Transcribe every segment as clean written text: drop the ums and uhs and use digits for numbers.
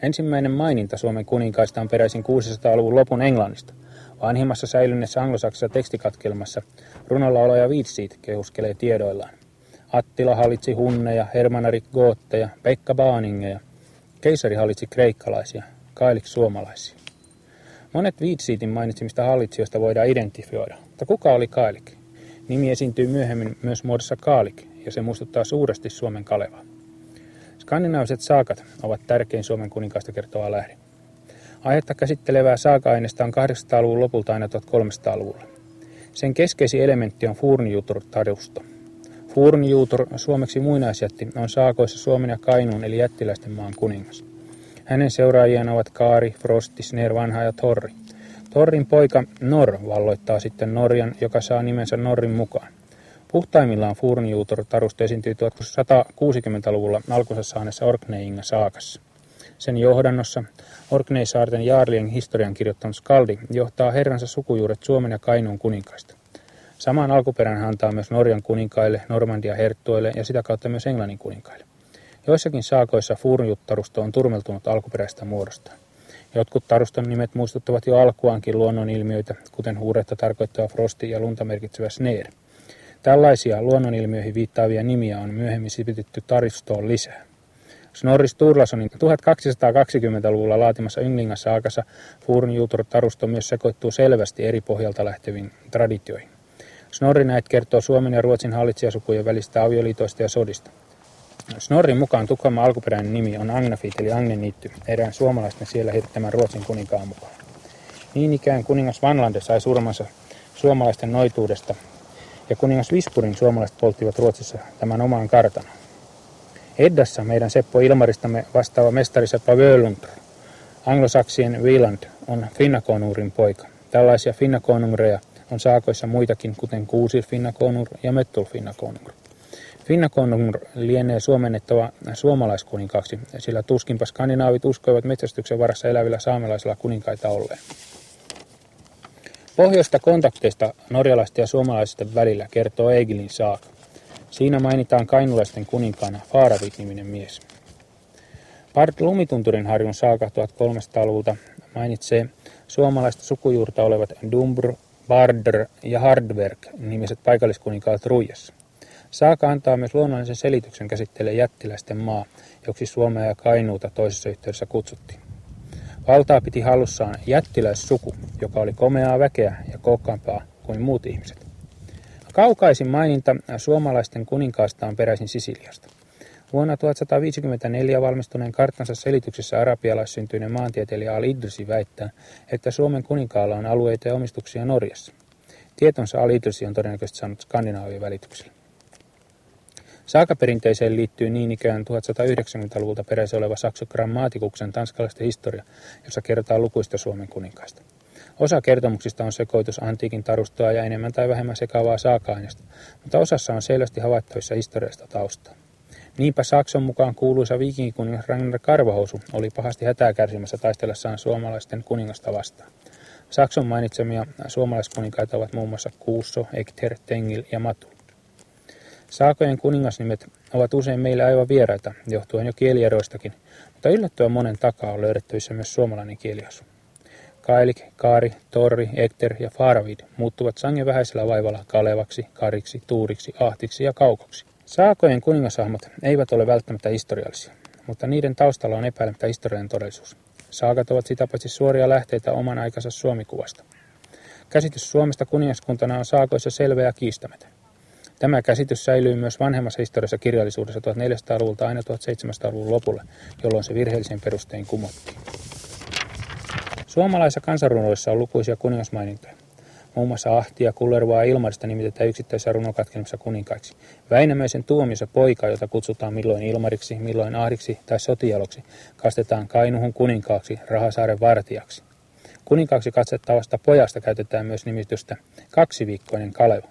Ensimmäinen maininta Suomen kuninkaista on peräisin 600-luvun lopun Englannista. Vanhimmassa säilyneessä anglosaksisessa tekstikatkelmassa runonlaulaja Viitsit kehuskelee tiedoillaan. Attila hallitsi hunneja, Hermanari gootteja, Pekka baaningeja. Keisari hallitsi kreikkalaisia, Kailik suomalaisia. Monet Viitsitin mainitsemista hallitsijoista voidaan identifioida, mutta kuka oli Kailik? Nimi esiintyy myöhemmin myös muodossa Kaalik, ja se muistuttaa suuresti Suomen Kalevaa. Skandinaaviset saakat ovat tärkein Suomen kuninkaista kertova lähde. Aihetta käsittelevää saaka-aineista on 800-luvun lopulta aina 1300-luvulla. Sen keskeisin elementti on Furnjutur-tarusto. Furnjutur, suomeksi muinaisjätti, on saakoissa Suomen ja Kainuun eli jättiläisten maan kuningas. Hänen seuraajiaan ovat Kaari, Frosti, Sner, Vanha ja Torri. Torrin poika Nor valloittaa sitten Norjan, joka saa nimensä Norrin mukaan. Puhtaimmillaan Furnjutur-tarusto esiintyy 1160-luvulla alkunsa saaneessa Orkneyinga saakassa. Sen johdannossa Orkneysaarten jaarlien historian kirjoittanut skaldi johtaa herransa sukujuuret Suomen ja Kainuun kuninkaista. Saman alkuperän hän antaa myös Norjan kuninkaille, Normandian herttuille ja sitä kautta myös Englannin kuninkaille. Joissakin saakoissa Furnjut-tarusto on turmeltunut alkuperäistä muodostaan. Jotkut taruston nimet muistuttavat jo alkuaankin luonnonilmiöitä, kuten huuretta tarkoittava Frosti ja lunta merkitsevä Sner. Tällaisia luonnonilmiöihin viittaavia nimiä on myöhemmin sipitetty tarustoon lisää. Snorri Sturlasonin 1220-luvulla laatimassa Ynglinga-saakassa Furnjutur-tarusto myös sekoittuu selvästi eri pohjalta lähteviin traditioihin. Snorri näet kertoo Suomen ja Ruotsin hallitsijasukujen välistä avioliitoista ja sodista. Snorrin mukaan Tukholman alkuperäinen nimi on Agnafit eli Agneniitty, erään suomalaisten siellä hirttämän Ruotsin kuninkaan mukaan. Niin ikään kuningas Vanlande sai surmansa suomalaisten noituudesta, ja kuningas Vispurin suomalaiset polttivat Ruotsissa tämän omaan kartanon. Eddassa meidän Seppo Ilmaristamme vastaava mestari Seppa Völundr, anglosaksien Wieland, on Finnakonurin poika. Tällaisia Finnakonungreja on saakoissa muitakin, kuten Kuusir Finnakonur ja Möttul Finnakonur. Finnakonur lienee suomennettava suomalaiskuninkaaksi, sillä tuskinpa skandinaavit uskoivat metsästyksen varassa elävillä saamelaisilla kuninkaita olleen. Pohjoista kontakteista norjalaisten ja suomalaisten välillä kertoo Egilin saaka. Siinä mainitaan kainulaisten kuninkaana Faravit-niminen mies. Bard Lumitunturin harjun saaka 1300-luvulta mainitsee suomalaista sukujuurta olevat Dumbr, Bardr ja Hardverk nimiset paikalliskuninkaat Ruijassa. Saaka antaa myös luonnollisen selityksen käsittelee jättiläisten maa, joksi Suomea ja Kainuuta toisessa yhteydessä kutsuttiin. Valtaa piti hallussaan jättiläissuku, joka oli komeaa väkeä ja kookkaampaa kuin muut ihmiset. Kaukaisin maininta suomalaisten kuninkaasta on peräisin Sisiliasta. Vuonna 1154 valmistuneen karttansa selityksessä arabialaissyntyinen maantieteilijä Al-Idrisi väittää, että Suomen kuninkaalla on alueita ja omistuksia Norjassa. Tietonsa Al-Idrisi on todennäköisesti saanut Skandinaavien välityksellä. Saakaperinteeseen liittyy niin ikään 1190-luvulta peräisin oleva Saxo Grammaticuksen tanskalaisten historia, jossa kerrotaan lukuista Suomen kuninkaista. Osa kertomuksista on sekoitus antiikin tarustoa ja enemmän tai vähemmän sekaavaa saaka-aineesta, mutta osassa on selvästi havaittavissa historiallista taustaa. Niinpä Saxon mukaan kuuluisa viikingikuningas Ragnar Karvahousu oli pahasti hätää kärsimässä taistellessaan suomalaisten kuningasta vastaan. Saxon mainitsemia suomalaiskuninkaita ovat muun muassa Kuusso, Ekter, Tengil ja Matul. Saakojen kuningasnimet ovat usein meille aivan vieraita, johtuen jo kielieroistakin, mutta yllättävän monen takaa on löydettävissä myös suomalainen kieliasu. Kailik, Kaari, Torri, Ekter ja Faravid muuttuvat sangen vähäisellä vaivalla Kalevaksi, Kariksi, Tuuriksi, Ahtiksi ja Kaukoksi. Saakojen kuningashahmot eivät ole välttämättä historiallisia, mutta niiden taustalla on epäilemättä historiallinen todellisuus. Saakat ovat sitä paitsi suoria lähteitä oman aikansa Suomikuvasta. Käsitys Suomesta kuningaskuntana on saakoissa selvä ja kiistämätön. Tämä käsitys säilyy myös vanhemmassa historiassa kirjallisuudessa 1400-luvulta aina 1700-luvun lopulle, jolloin se virheellisen perustein kumottiin. Suomalaisissa kansanrunoissa on lukuisia kuningasmainintoja. Muun muassa Ahti ja Kullervoa ja Ilmarista nimitetään yksittäisissä runokatkelmissa kuninkaiksi. Väinämöisen Tuomiossa poika, jota kutsutaan milloin Ilmariksi, milloin Ahdiksi tai Sotialoksi, kastetaan Kainuhun kuninkaaksi, Rahasaaren vartijaksi. Kuninkaaksi katsettavasta pojasta käytetään myös nimitystä kaksiviikkoinen Kaleva.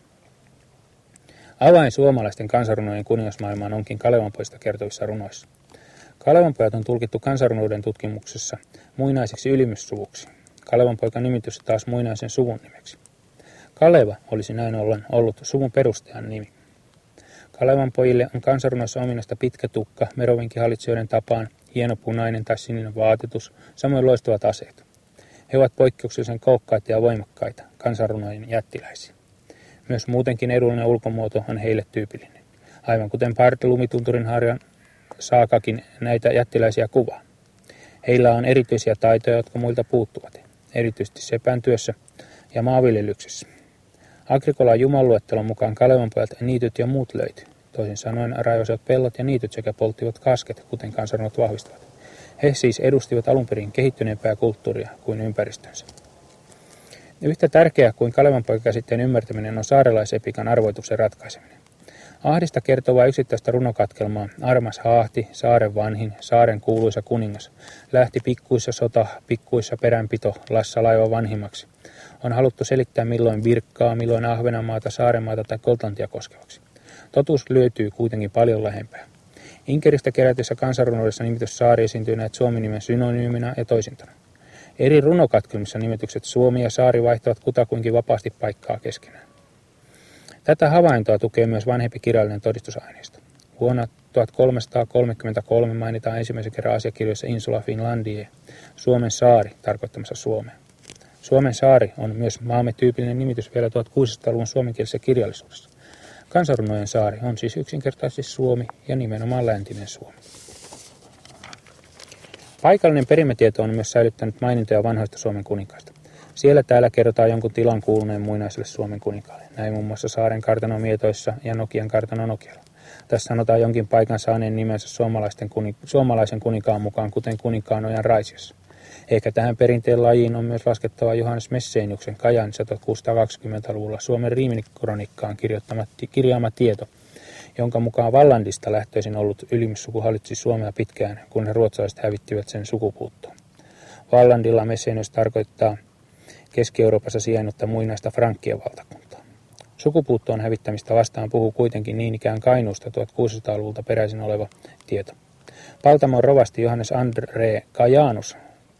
Avain suomalaisten kansanrunojen kuningasmaailmaan onkin Kalevanpojista kertovissa runoissa. Kalevanpojat on tulkittu kansanrunoiden tutkimuksessa muinaisiksi ylimyssuvuksi. Kalevanpoika nimitys taas muinaisen suvun nimeksi. Kaleva olisi näin ollen ollut suvun perustajan nimi. Kalevanpojille on kansanrunoissa ominaista pitkä tukka merovinkihallitsijoiden tapaan hieno punainen tai sininen vaatetus, samoin loistavat aseet. He ovat poikkeuksellisen koukkaita ja voimakkaita, kansanrunojen jättiläisiä. Myös muutenkin edullinen ulkomuoto on heille tyypillinen. Aivan kuten Lumitunturin harjan Saakakin näitä jättiläisiä kuvaa. Heillä on erityisiä taitoja, jotka muilta puuttuvat, erityisesti sepän työssä ja maanviljelyksessä. Agrikolan jumaluettelon mukaan Kalevanpojat niityt ja muut löytyi. Toisin sanoen raivasivat pellot ja niityt sekä polttivat kasket, kuten kansanrunot vahvistavat. He siis edustivat alun perin kehittyneempää kulttuuria kuin ympäristönsä. Yhtä tärkeää kuin Kalevanpoika-käsitteen ymmärtäminen on saarelaisepikan arvoituksen ratkaiseminen. Ahdista kertovaa yksittäistä runokatkelmaa Armas Haahti, saaren vanhin, saaren kuuluisa kuningas, lähti pikkuissa sota, pikkuissa peränpito, Lassa laiva vanhimmaksi. On haluttu selittää milloin Virkkaa, milloin Ahvenanmaata, Saarenmaata tai Koltantia koskevaksi. Totuus löytyy kuitenkin paljon lähempää. Inkeristä kerätyssä kansanrunoudessa nimitys saari esiintyy näet Suomi-nimen synonyyminä ja toisintana. Eri runokatkelmissa nimitykset Suomi ja saari vaihtavat kutakuinkin vapaasti paikkaa keskenään. Tätä havaintoa tukee myös vanhempi kirjallinen todistusaineisto. Vuonna 1333 mainitaan ensimmäisen kerran asiakirjoissa Insula Finlandiae, Suomen saari, tarkoittamassa Suomea. Suomen saari on myös maamme tyypillinen nimitys vielä 1600-luvun suomenkielisessä kirjallisuudessa. Kansanrunojen saari on siis yksinkertaisesti Suomi ja nimenomaan läntinen Suomi. Paikallinen perimätieto on myös säilyttänyt mainintoja vanhoista Suomen kuninkaista. Siellä täällä kerrotaan jonkun tilan kuuluneen muinaiselle Suomen kuninkaalle. Näin muun muassa Saaren kartanon Mietoissa ja Nokian kartanon Nokialla. Tässä sanotaan jonkin paikan saaneen nimensä suomalaisen kuninkaan mukaan, kuten Kuninkaanojan Raisiossa. Ehkä tähän perinteen lajiin on myös laskettava Johannes Messeniuksen Kajaanissa 1620-luvulla Suomen riiminikronikkaan kirjaama tieto, jonka mukaan Vallandista lähtöisin ollut ylimyssuku hallitsi Suomea pitkään, kun he ruotsalaiset hävittivät sen sukupuuttoon. Vallandilla Messenius tarkoittaa Keski-Euroopassa sijainnutta muinaista Frankkien valtakuntaa. Sukupuuttoon hävittämistä vastaan puhuu kuitenkin niin ikään Kainuusta 1600-luvulta peräisin oleva tieto. Paltamon rovasti Johannes André Kajanus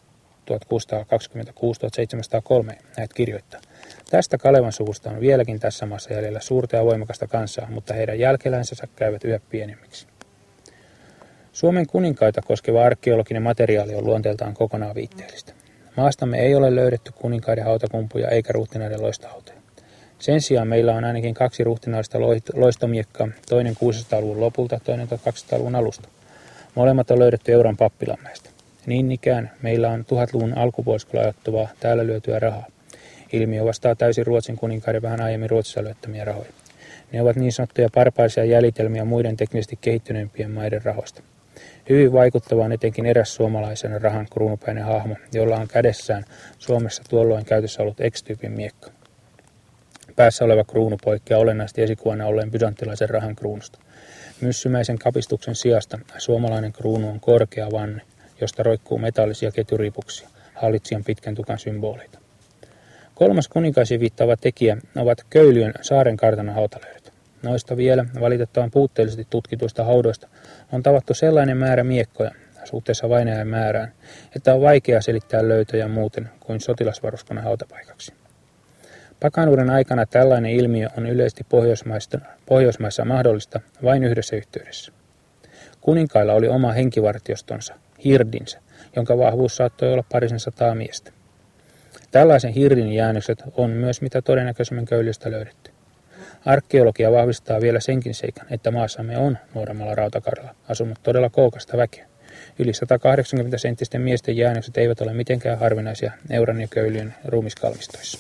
1626-1703 näet kirjoittaa. Tästä Kalevan suvusta on vieläkin tässä maassa jäljellä suurta ja voimakasta kansaa, mutta heidän jälkelänsä käyvät yhä pienemmiksi. Suomen kuninkaita koskeva arkeologinen materiaali on luonteeltaan kokonaan viitteellistä. Maastamme ei ole löydetty kuninkaiden hautakumpuja eikä ruhtinaiden loistohautoja. Sen sijaan meillä on ainakin 2 ruhtinaista loistomiekkaa, toinen 600-luvun lopulta, toinen 1200-luvun alusta. Molemmat on löydetty Euran pappilanmäestä. Niin ikään meillä on 1000-luvun alkupuoliskolla ajattuvaa täällä lyötyä rahaa. Ilmiö vastaa täysin Ruotsin kuninkaiden vähän aiemmin Ruotsissa löytämiä rahoja. Ne ovat niin sanottuja barbaarisia jäljitelmiä muiden teknisesti kehittyneempien maiden rahoista. Hyvin vaikuttava on etenkin eräs suomalaisen rahan kruunupäinen hahmo, jolla on kädessään Suomessa tuolloin käytössä ollut X-tyypin miekka. Päässä oleva kruunu poikkeaa olennaisesti esikuvana olleen bysanttilaisen rahan kruunusta. Myssymäisen kapistuksen sijasta suomalainen kruunu on korkea vanne, josta roikkuu metallisia ketjuripuksia, hallitsijan pitkän tukan symboleita. Kolmas kuninkaisiin viittaava tekijä ovat Köyliön saaren kartanon hautalöydöt. Noista vielä valitettavan puutteellisesti tutkituista haudoista on tavattu sellainen määrä miekkoja suhteessa vainajan määrään, että on vaikea selittää löytöjä muuten kuin sotilasvaruskunnan hautapaikaksi. Pakanuuden aikana tällainen ilmiö on yleisesti Pohjoismaissa mahdollista vain yhdessä yhteydessä. Kuninkailla oli oma henkivartiostonsa, hirdinsä, jonka vahvuus saattoi olla 200 miestä. Tällaisen hirdin jäännökset on myös mitä todennäköisemmin Köyliöstä löydetty. Arkeologia vahvistaa vielä senkin seikan, että maassamme on nuoremmalla rautakaudella asunut todella kookasta väkeä. Yli 180-senttisten miesten jäännökset eivät ole mitenkään harvinaisia Euran ja Köyliön ruumiskalmistoissa.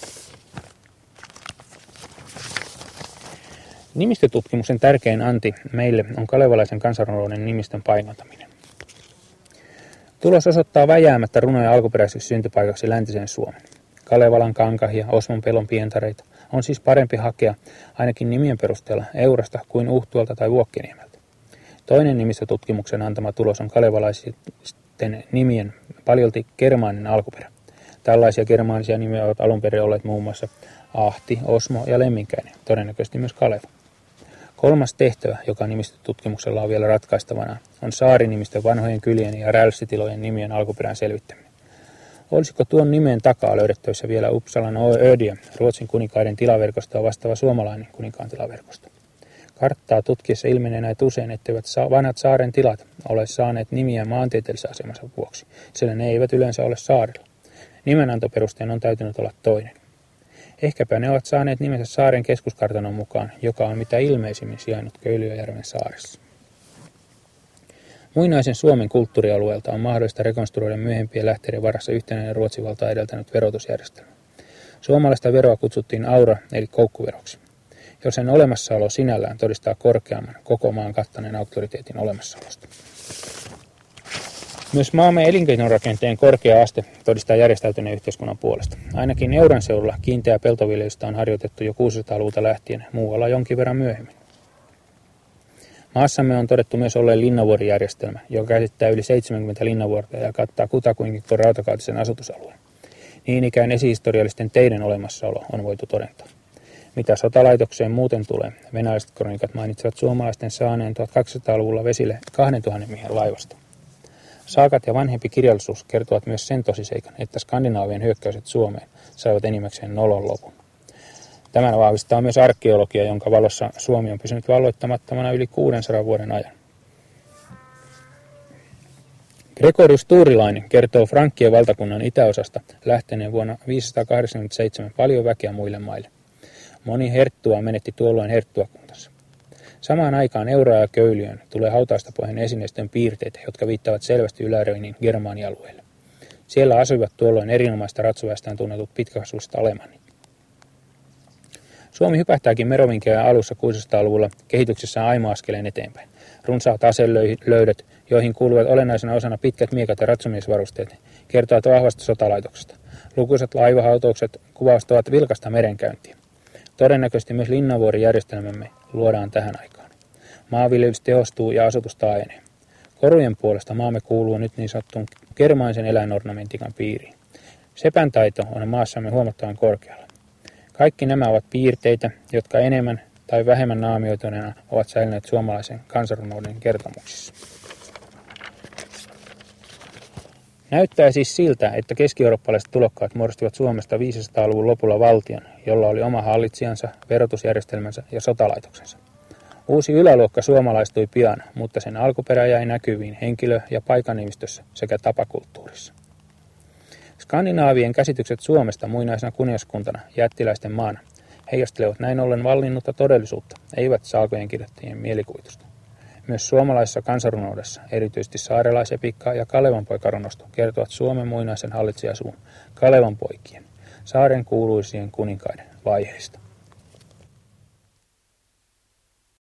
Nimistötutkimuksen tärkein anti meille on kalevalaisen kansanrunouden nimistön painottaminen. Tulos osoittaa väjäämättä runojen alkuperäiseksi syntypaikaksi läntisen Suomen. Kalevalan, Kankahia, Osmon pelon pientareita on siis parempi hakea ainakin nimien perusteella Eurasta kuin Uhtualta tai Vuokkiniemeltä. Toinen nimistötutkimuksen antama tulos on kalevalaisten nimien paljolti germaaninen alkuperä. Tällaisia germaanisia nimiä ovat alun perin olleet muun muassa Ahti, Osmo ja Lemminkäinen, todennäköisesti myös Kaleva. Kolmas tehtävä, joka nimistötutkimuksella on vielä ratkaistavana, on saarinimisten vanhojen kylien ja rälssitilojen nimien alkuperän selvittäminen. Olisiko tuon nimen takaa löydettävissä vielä Uppsalan Ödiä, Ruotsin kuninkaiden tilaverkostoa vastaava suomalainen kuninkaan tilaverkosto? Karttaa tutkiessa ilmenee näet usein, etteivät vanhat saaren tilat ole saaneet nimiä maantieteellisen asemansa vuoksi, sillä ne eivät yleensä ole saarilla. Nimenantoperusteen on täytynyt olla toinen. Ehkäpä ne ovat saaneet nimensä saaren keskuskartanon mukaan, joka on mitä ilmeisimmin sijainnut Köyliöjärven saaressa. Muinaisen Suomen kulttuurialueelta on mahdollista rekonstruoida myöhempien lähteiden varassa yhtenäinen Ruotsin valtaa edeltänyt verotusjärjestelmä. Suomalaista veroa kutsuttiin aura eli koukkuveroksi. Jos sen olemassaolo sinällään todistaa korkeamman koko maan kattaneen auktoriteetin olemassaolosta. Myös maamme elinkeinorakenteen korkea aste todistaa järjestäytyneen yhteiskunnan puolesta. Ainakin Euran seudulla kiinteää peltoviljelystä on harjoitettu jo 600-luvulta lähtien, muualla jonkin verran myöhemmin. Maassamme on todettu myös olleen linnavuorijärjestelmä, joka käsittää yli 70 linnavuorta ja kattaa kutakuinkin rautakautisen asutusalueen. Niin ikään esihistoriallisten teiden olemassaolo on voitu todentaa. Mitä sotalaitokseen muuten tulee, venäläiset kronikat mainitsevat suomalaisten saaneen 1200-luvulla vesille 2000 miehen laivasta. Saakat ja vanhempi kirjallisuus kertovat myös sen tosiseikan, että Skandinaavien hyökkäykset Suomeen saivat enimmäkseen nolon lopun. Tämän vahvistaa myös arkeologia, jonka valossa Suomi on pysynyt valloittamattomana yli 600 vuoden ajan. Gregorius Tuurilainen kertoo Frankkien valtakunnan itäosasta lähteneen vuonna 587 paljon väkeä muille maille. Moni herttua menetti tuolloin herttuakuntansa. Samaan aikaan Euraan ja Köyliöön tulee hautaistapohjan esineistön piirteitä, jotka viittaavat selvästi Ylä-Röinin Germaanialueelle. Siellä asuivat tuolloin erinomaista ratsuväestään tunnetut pitkäkasvuiset alemannit. Suomi hypähtääkin Merovingian alussa 600-luvulla kehityksessään aimo askeleen eteenpäin. Runsaat aselöydöt, joihin kuuluvat olennaisena osana pitkät miekat ja ratsumiesvarusteet, kertovat vahvasta sotalaitoksesta. Lukuisat laivahautaukset kuvastavat vilkasta merenkäyntiä. Todennäköisesti myös linnavuorijärjestelmämme luodaan tähän aikaan. Maanviljelys tehostuu ja asutus taajenee. Korujen puolesta maamme kuuluu nyt niin sanottuun germaanisen eläinornamentikan piiriin. Sepän taito on maassamme huomattavan korkealla. Kaikki nämä ovat piirteitä, jotka enemmän tai vähemmän naamioituneena ovat säilyneet suomalaisen kansanrunouden kertomuksissa. Näyttää siis siltä, että keski-eurooppalaiset tulokkaat muodostivat Suomesta 500-luvun lopulla valtion, jolla oli oma hallitsijansa, verotusjärjestelmänsä ja sotalaitoksensa. Uusi yläluokka suomalaistui pian, mutta sen alkuperä jäi näkyviin henkilö- ja paikanimistössä sekä tapakulttuurissa. Skandinaavien käsitykset Suomesta muinaisena kuningaskuntana, jättiläisten maana, heijastelevat näin ollen vallinnutta todellisuutta, eivät saakojen kirjoittajien mielikuvitusta. Myös suomalaisessa kansanrunoudessa, erityisesti saarelaisepikka ja Kalevanpoikarunosto kertovat Suomen muinaisen hallitsijasuun Kalevanpoikien, saaren kuuluisien kuninkaiden vaiheista.